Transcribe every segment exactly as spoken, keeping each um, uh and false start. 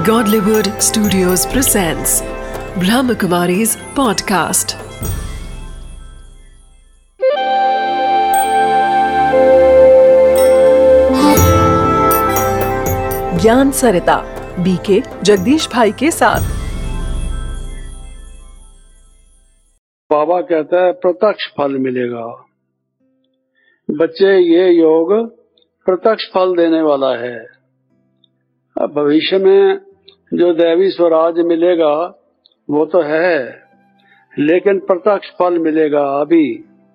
Godlywood Studios presents Brahmakumari's podcast. ज्ञान सरिता BK Jagdish भाई के साथ। बाबा कहता है प्रत्यक्ष फल मिलेगा। बच्चे, ये योग प्रत्यक्ष फल देने वाला है। अब भविष्य में जो दैवी स्वराज मिलेगा वो तो है, लेकिन प्रत्यक्ष फल मिलेगा अभी।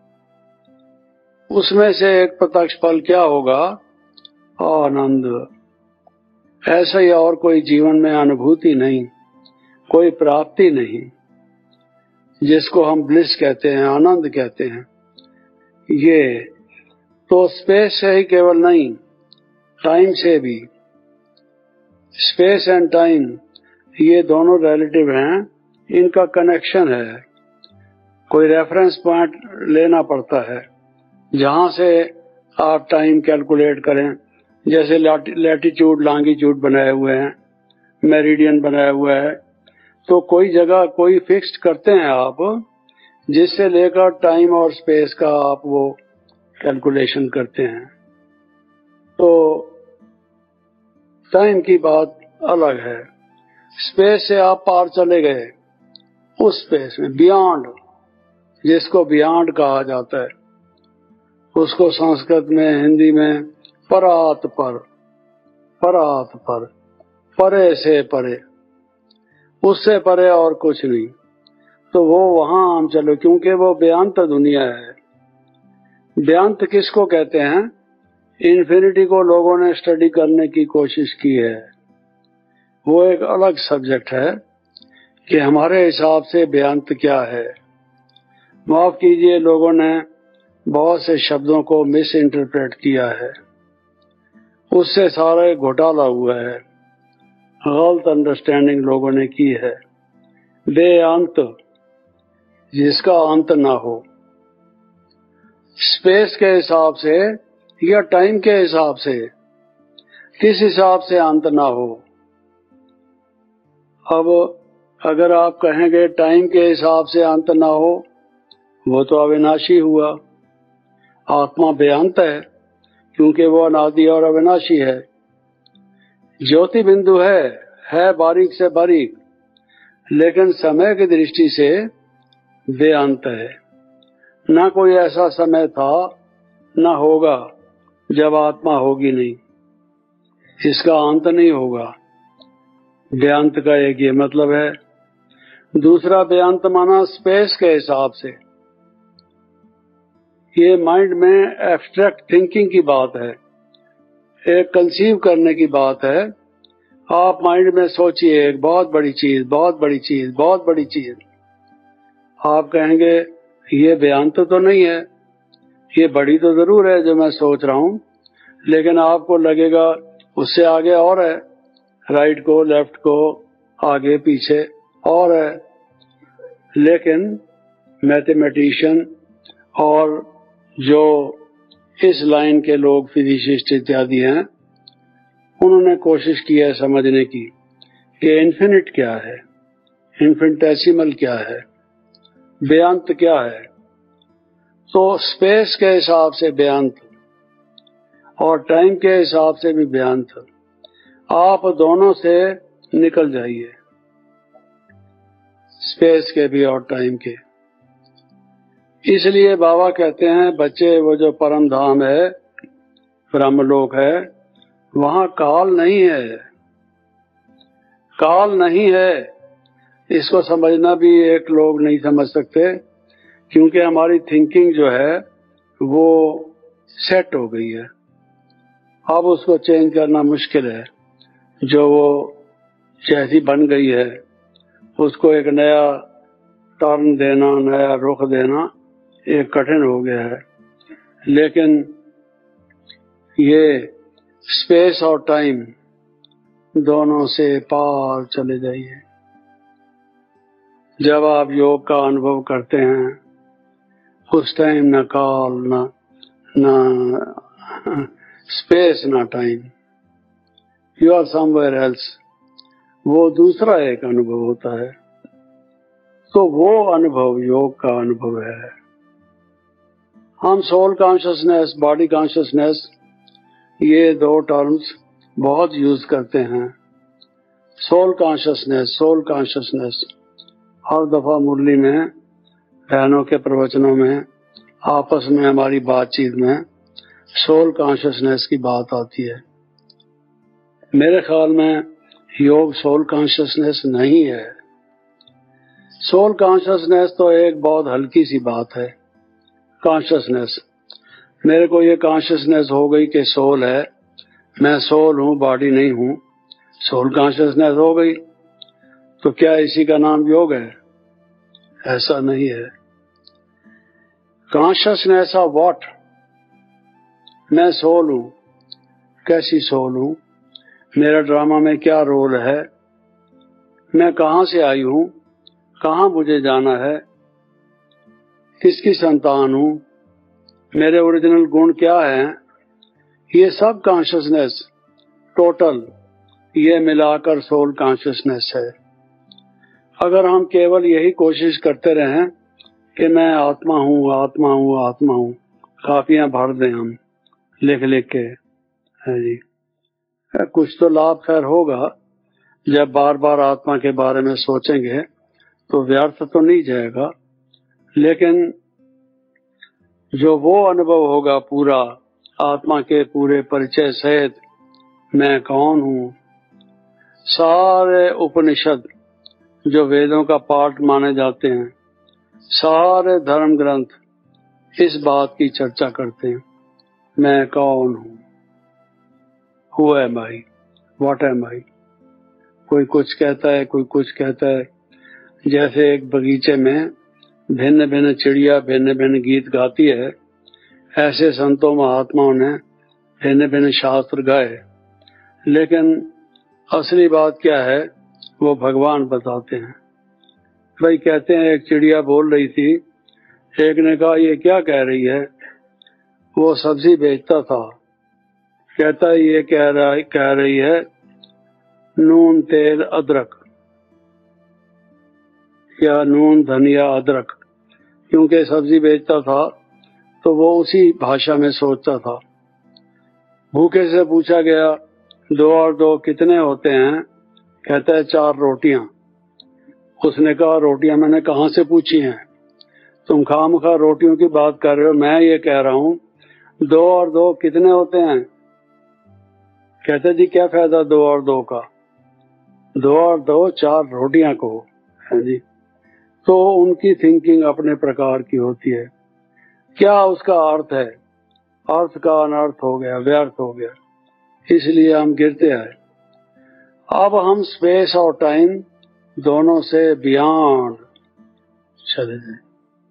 उसमें से एक प्रत्यक्ष फल क्या होगा? आनंद। ऐसा ही और कोई जीवन में अनुभूति नहीं, कोई प्राप्ति नहीं, जिसको हम ब्लिस कहते हैं, आनंद कहते हैं। ये तो स्पेस से ही केवल नहीं, टाइम से भी। स्पेस एंड टाइम ये दोनों रिलेटिव हैं, इनका कनेक्शन है। कोई रेफरेंस पॉइंट लेना पड़ता है जहां से आप टाइम कैलकुलेट करें। जैसे लैटिट्यूड लॉन्गिट्यूड बनाए हुए हैं, मेरिडियन बनाया हुआ है, तो कोई जगह कोई फिक्स्ड करते हैं आप, जिससे लेकर टाइम और स्पेस का आप वो कैलकुलेशन करते हैं। तो टाइम की बात अलग है। स्पेस से आप पार चले गए, उस स्पेस में बियॉन्ड, जिसको बियॉन्ड कहा जाता है, उसको संस्कृत में, हिंदी में परात पर, परात पर, परे से परे, उससे परे और कुछ नहीं। तो वो वहां हम चलो, क्योंकि वो बेअंत दुनिया है। बेअंत किसको कहते हैं? इन्फिनिटी को लोगों ने स्टडी करने की कोशिश की है। वो एक अलग सब्जेक्ट है कि हमारे हिसाब से बेअंत क्या है। माफ कीजिए, लोगों ने बहुत से शब्दों को मिस इंटरप्रेट किया है, उससे सारा घोटाला हुआ है, गलत अंडरस्टैंडिंग लोगों ने की है। बेअंत, जिसका अंत ना हो, स्पेस के हिसाब से या टाइम के हिसाब से, किस हिसाब से अंत ना हो। अब अगर आप कहेंगे टाइम के हिसाब से अंत ना हो, वो तो अविनाशी हुआ। आत्मा बेअंत है क्योंकि वो अनादि और अविनाशी है। ज्योति बिंदु है है बारीक से बारीक, लेकिन समय की दृष्टि से बेअंत है। ना कोई ऐसा समय था, ना होगा जब आत्मा होगी नहीं, इसका अंत नहीं होगा। बेअंत का एक ये मतलब है। दूसरा बेअंत माना स्पेस के हिसाब से। ये माइंड में एब्स्ट्रैक्ट थिंकिंग की बात है, एक कंसीव करने की बात है। आप माइंड में सोचिए एक बहुत बड़ी चीज, बहुत बड़ी चीज, बहुत बड़ी चीज। आप कहेंगे ये बेअंत तो नहीं है, ये बड़ी तो जरूर है जो मैं सोच रहा हूं, लेकिन आपको लगेगा उससे आगे और है, राइट को, लेफ्ट को, आगे पीछे और है। लेकिन मैथमेटिशियन और जो इस लाइन के लोग, फिजिसिस्ट इत्यादि हैं, उन्होंने कोशिश की है समझने की कि इन्फिनिट क्या है, इन्फिनिटेसिमल क्या है, बेअंत क्या है। तो स्पेस के हिसाब से बेअंत और टाइम के हिसाब से भी बेअंत। आप दोनों से निकल जाइए, स्पेस के भी और टाइम के। इसलिए बाबा कहते हैं बच्चे, वो जो परम धाम है, ब्रह्मलोक है, वहां काल नहीं है। काल नहीं है, इसको समझना भी एक लोग नहीं समझ सकते, क्योंकि हमारी थिंकिंग जो है वो सेट हो गई है। अब उसको चेंज करना मुश्किल है। जो वो जैसी बन गई है उसको एक नया टर्न देना, नया रुख देना एक कठिन हो गया है। लेकिन ये स्पेस और टाइम दोनों से पार चले जाइए। जब आप योग का अनुभव करते हैं, उस टाइम ना काल, ना ना स्पेस, ना time, you are somewhere else. वो दूसरा एक अनुभव होता है। तो वो अनुभव योग का अनुभव है। हम सोल कॉन्शियसनेस, बॉडी कॉन्शियसनेस, ये दो टर्म्स बहुत यूज करते हैं। सोल कॉन्शियसनेस, सोल कॉन्शियसनेस, हर दफा मुरली में, बहनों के प्रवचनों में, आपस में हमारी बातचीत में सोल कॉन्शियसनेस की बात आती है। मेरे ख्याल में योग सोल कॉन्शियसनेस नहीं है। सोल कॉन्शियसनेस तो एक बहुत हल्की सी बात है। कॉन्शियसनेस, मेरे को ये कॉन्शियसनेस हो गई कि सोल है, मैं सोल हूँ, बॉडी नहीं हूँ, सोल कॉन्शियसनेस हो गई, तो क्या इसी का नाम योग है? ऐसा नहीं है। Consciousness of what? मैं सोल हूँ, कैसी सोल हूँ, मेरा ड्रामा में क्या रोल है, मैं कहाँ से आई हूँ, कहाँ मुझे जाना है, किसकी संतान हूँ, मेरे ओरिजिनल गुण क्या हैं, ये सब कॉन्शियसनेस टोटल, ये मिलाकर सोल कॉन्शियसनेस है। अगर हम केवल यही कोशिश करते रहें कि मैं आत्मा हूँ, आत्मा हूँ, आत्मा हूँ, कापियां भर दें हम लिख लिख के, है जी, कुछ तो लाभ खैर होगा। जब बार बार आत्मा के बारे में सोचेंगे तो व्यर्थ तो नहीं जाएगा, लेकिन जो वो अनुभव होगा पूरा आत्मा के पूरे परिचय सहित, मैं कौन हूँ, सारे उपनिषद जो वेदों का पाठ माने जाते हैं, सारे धर्म ग्रंथ इस बात की चर्चा करते हैं, मैं कौन हूँ, who am I, what am I. कोई कुछ कहता है, कोई कुछ कहता है। जैसे एक बगीचे में भिन्न भिन्न चिड़िया भिन्न भिन्न गीत गाती है, ऐसे संतों महात्माओं ने भिन्न भिन्न शास्त्र गाए, लेकिन असली बात क्या है वो भगवान बताते हैं। भाई कहते हैं एक चिड़िया बोल रही थी, एक ने कहा ये क्या कह रही है, वो सब्जी बेचता था, कहता है ये कह रहा कह रही है नून तेल अदरक, या नून धनिया अदरक, क्योंकि सब्जी बेचता था तो वो उसी भाषा में सोचता था। भूखे से पूछा गया दो और दो कितने होते हैं, कहता है चार रोटियां। उसने कहा रोटियां मैंने कहाँ से पूछी हैं, तुम खामखा रोटियों की बात कर रहे हो, मैं ये कह रहा हूँ दो और दो कितने होते हैं। कहते जी क्या फायदा दो और दो का, दो और दो चार रोटियां को, है जी। तो उनकी थिंकिंग अपने प्रकार की होती है। क्या उसका अर्थ है, अर्थ का अनर्थ हो गया, व्यर्थ हो गया, इसलिए हम गिरते आए। अब हम स्पेस और टाइम दोनों से बियॉन्ड चले जाए।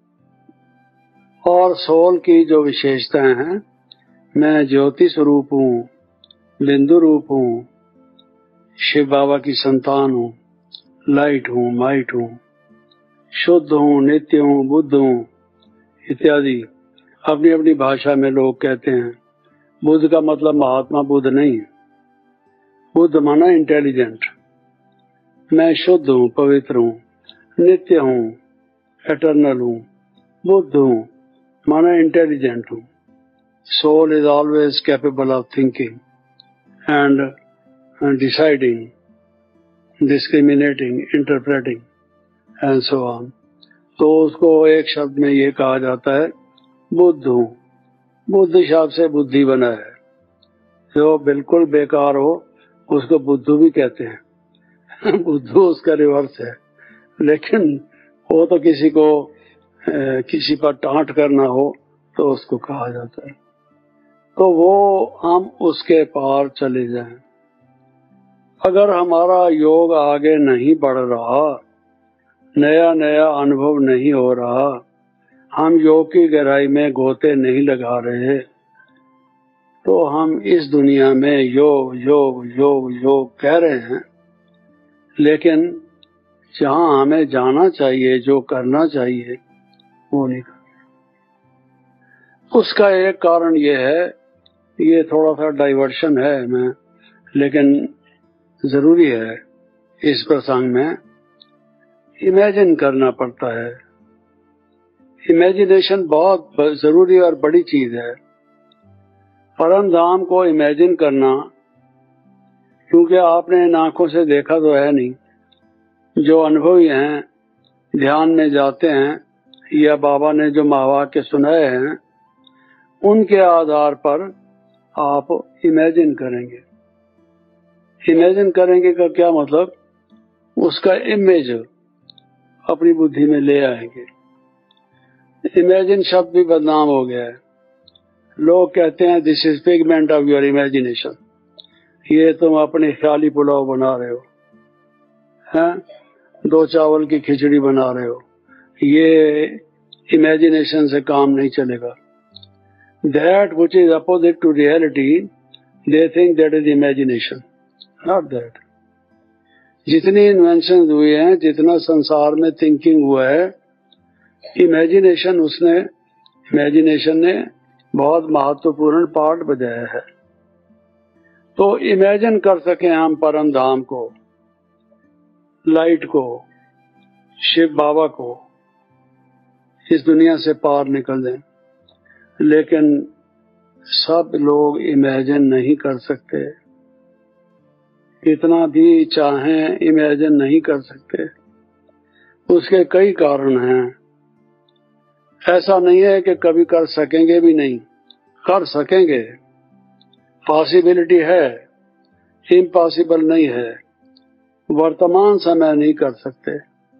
और सोल की जो विशेषताएं हैं, मैं ज्योति स्वरूप हूँ, बिंदु रूप हूँ, शिव बाबा की संतान हूँ, लाइट हूँ, माइट हूँ, शुद्ध हूँ, नित्य हूँ, बुद्ध हूँ, इत्यादि अपनी अपनी भाषा में लोग कहते हैं। बुद्ध का मतलब महात्मा बुद्ध नहीं, बुद्ध माना इंटेलिजेंट। मैं शुद्ध हूँ, पवित्र हूँ, नित्य हूँ, एटर्नल हूँ, बुद्ध हूँ माना इंटेलिजेंट हूँ। Soul is always capable of thinking and deciding, discriminating, interpreting and so on. तो उसको एक शब्द में ये कहा जाता है बुद्ध हूँ। बुद्ध शब्द से बुद्धि बना है, जो बिल्कुल बेकार हो उसको बुद्धू भी कहते हैं बुद्धू उसका रिवर्स है, लेकिन वो तो किसी को ए, किसी पर टांट करना हो तो उसको कहा जाता है। तो वो हम उसके पार चले जाएं। अगर हमारा योग आगे नहीं बढ़ रहा, नया नया अनुभव नहीं हो रहा, हम योग की गहराई में गोते नहीं लगा रहे, तो हम इस दुनिया में योग योग योग योग कह रहे हैं, लेकिन जहां हमें जाना चाहिए, जो करना चाहिए, वो नहीं कर रहे। उसका एक कारण ये है, ये थोड़ा सा डाइवर्शन है मैं, लेकिन जरूरी है इस प्रसंग में इमेजिन करना पड़ता है। इमेजिनेशन बहुत जरूरी और बड़ी चीज है। परम धाम को इमेजिन करना, क्योंकि आपने इन आंखों से देखा तो है नहीं, जो अनुभवी हैं, ध्यान में जाते हैं या बाबा ने जो महावाक्य सुनाए हैं उनके आधार पर आप इमेजिन करेंगे। इमेजिन करेंगे का क्या मतलब, उसका इमेज अपनी बुद्धि में ले आएंगे। इमेजिन शब्द भी बदनाम हो गया है। लोग कहते हैं this is figment of your imagination, ये तुम अपने ख्याली पुलाव बना रहे हो, हैं, दो चावल की खिचड़ी बना रहे हो, ये इमेजिनेशन से काम नहीं चलेगा। That which is opposite to reality they think that is imagination, not that. जितनी इन्वेंशन हुई हैं, जितना संसार में थिंकिंग हुआ है, इमेजिनेशन उसने इमेजिनेशन ने बहुत महत्वपूर्ण पार्ट बजाया है। तो इमेजिन कर सके हम परम धाम को, लाइट को, शिव बाबा को, इस दुनिया से पार निकल दें। लेकिन सब लोग इमेजिन नहीं कर सकते, कितना भी चाहें इमेजिन नहीं कर सकते। उसके कई कारण हैं। ऐसा नहीं है कि कभी कर सकेंगे भी नहीं, कर सकेंगे, पॉसिबिलिटी है, इम्पॉसिबल नहीं है। वर्तमान समय नहीं कर सकते,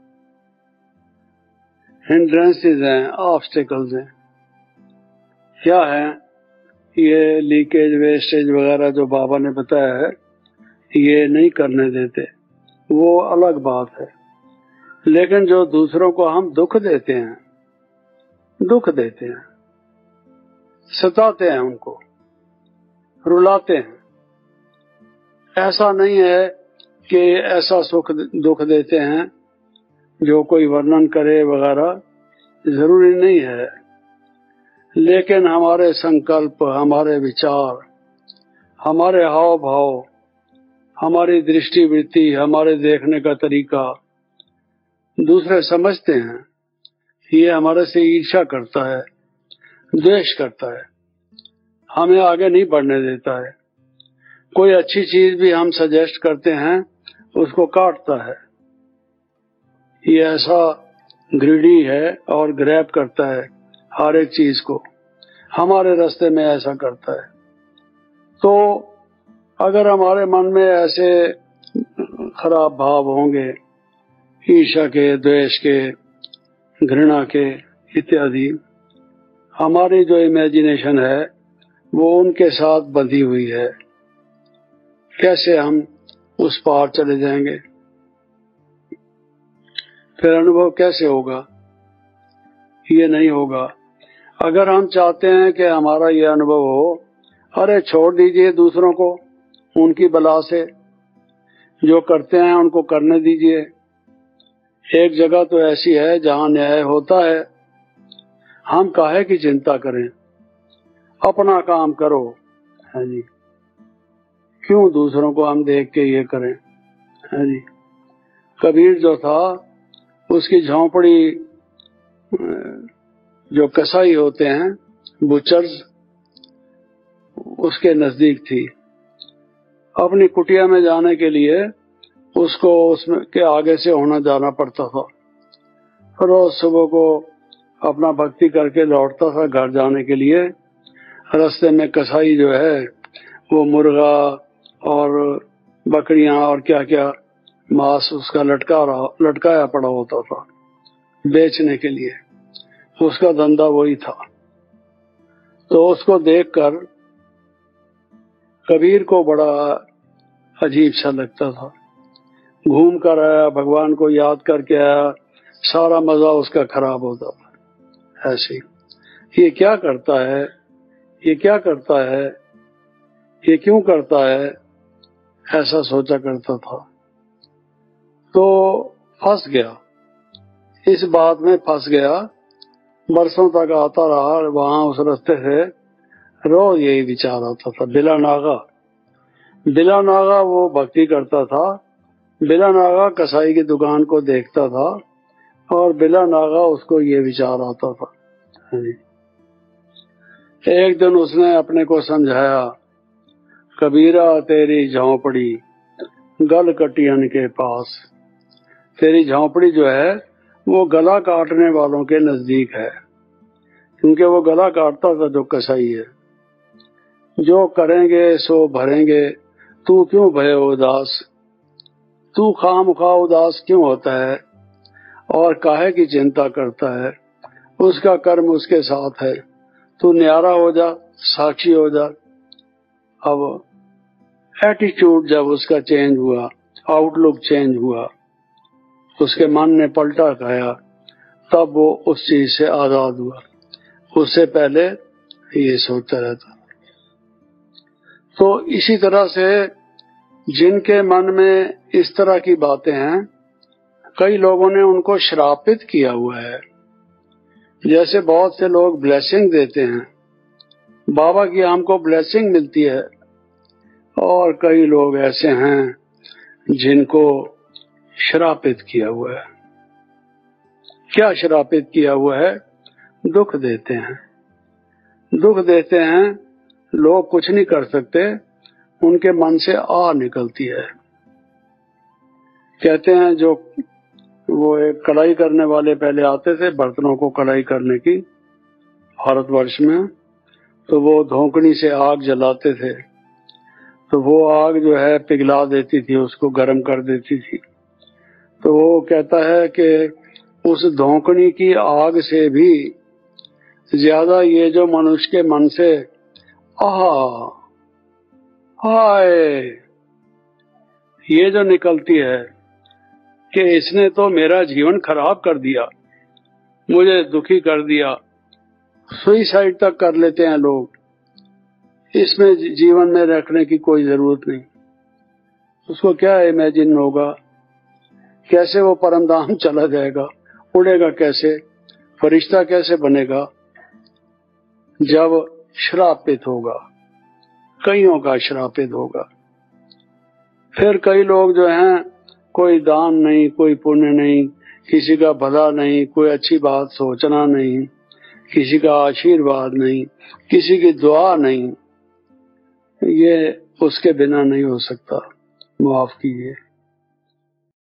हिंड्रेंसेस हैं, ऑब्स्टिकल्स हैं। क्या है ये लीकेज, वेस्टेज वगैरह जो बाबा ने बताया है, ये नहीं करने देते, वो अलग बात है। लेकिन जो दूसरों को हम दुख देते हैं, दुख देते हैं, सताते हैं, उनको रुलाते हैं, ऐसा नहीं है कि ऐसा सुख दुख देते हैं जो कोई वर्णन करे वगैरह, जरूरी नहीं है। लेकिन हमारे संकल्प, हमारे विचार, हमारे हाव भाव, हमारी दृष्टि वृत्ति, हमारे देखने का तरीका दूसरे समझते हैं, ये हमारे से ईर्ष्या करता है, द्वेष करता है, हमें आगे नहीं बढ़ने देता है। कोई अच्छी चीज भी हम सजेस्ट करते हैं, उसको काटता है। ये ऐसा ग्रीडी है और ग्रैब करता है हर एक चीज को, हमारे रास्ते में ऐसा करता है। तो अगर हमारे मन में ऐसे खराब भाव होंगे, ईर्ष्या के, द्वेष के, घृणा के इत्यादि, हमारी जो इमेजिनेशन है वो उनके साथ बंधी हुई है। कैसे हम उस पार चले जाएंगे, फिर अनुभव कैसे होगा? ये नहीं होगा। अगर हम चाहते हैं कि हमारा ये अनुभव हो, अरे छोड़ दीजिए दूसरों को, उनकी बला से, जो करते हैं उनको करने दीजिए। एक जगह तो ऐसी है जहां न्याय होता है, हम काहे की चिंता करें, अपना काम करो, है जी। क्यों दूसरों को हम देख के ये करें, है जी। कबीर जो था, उसकी झोंपड़ी जो कसाई होते हैं, बुचर्स, उसके नजदीक थी। अपनी कुटिया में जाने के लिए उसको उसमें के आगे से होना जाना पड़ता था। रोज सुबह को अपना भक्ति करके लौटता था घर जाने के लिए। रास्ते में कसाई जो है वो मुर्गा और बकरियां और क्या क्या मांस उसका लटका रहा लटकाया पड़ा होता था बेचने के लिए। उसका धंधा वही था। तो उसको देखकर कबीर को बड़ा अजीब सा लगता था। घूम कर आया, भगवान को याद करके आया, सारा मजा उसका खराब होता था। ऐसे ये क्या करता है, ये क्या करता है, ये क्यों करता है, ऐसा सोचा करता था। तो फंस गया, इस बात में फंस गया। बरसों तक आता रहा वहां, उस रास्ते से रोज यही विचार आता था। बिला नागा, बिला नागा वो भक्ति करता था बिला नागा कसाई की दुकान को देखता था और बिला नागा उसको ये विचार आता था। एक दिन उसने अपने को समझाया, कबीरा तेरी झोंपड़ी गल कटियन के पास। तेरी झोंपड़ी जो है वो गला काटने वालों के नजदीक है, क्योंकि वो गला काटता था जो कसाई है। जो करेंगे सो भरेंगे, तू क्यों भय उदास? तू खामखा उदास क्यों होता है और काहे की चिंता करता है? उसका कर्म उसके साथ है, तू न्यारा हो जा, साक्षी हो जा। अब एटीट्यूड जब उसका चेंज हुआ, आउटलुक चेंज हुआ, उसके मन ने पलटा खाया, तब वो उस चीज से आजाद हुआ। उससे पहले ये सोचता रहता। तो इसी तरह से जिनके मन में इस तरह की बातें हैं, कई लोगों ने उनको श्रापित किया हुआ है। जैसे बहुत से लोग ब्लेसिंग देते हैं, बाबा की हमको ब्लेसिंग मिलती है, और कई लोग ऐसे हैं जिनको श्रापित किया हुआ है। क्या श्रापित किया हुआ है? दुख देते हैं। दुख देते हैं, लोग कुछ नहीं कर सकते, उनके मन से आ निकलती है। कहते हैं जो वो एक कढ़ाई करने वाले पहले आते थे बर्तनों को कढ़ाई करने की भारतवर्ष में, तो वो धोकनी से आग जलाते थे, तो वो आग जो है पिघला देती थी, उसको गर्म कर देती थी। तो वो कहता है कि उस धोकनी की आग से भी ज्यादा ये जो मनुष्य के मन से आहा हाय ये जो निकलती है कि इसने तो मेरा जीवन खराब कर दिया, मुझे दुखी कर दिया, सुइसाइड तक कर लेते हैं लोग। इसमें जीवन में रखने की कोई जरूरत नहीं। उसको क्या इमेजिन होगा, कैसे वो परमधाम चला जाएगा, उड़ेगा कैसे, फरिश्ता कैसे बनेगा? जब श्रापित होगा, कईयों का श्रापित होगा। फिर कई लोग जो हैं, कोई दान नहीं, कोई पुण्य नहीं, किसी का भला नहीं, कोई अच्छी बात सोचना नहीं, किसी का आशीर्वाद नहीं, किसी की दुआ नहीं, ये उसके बिना नहीं हो सकता। माफ कीजिए।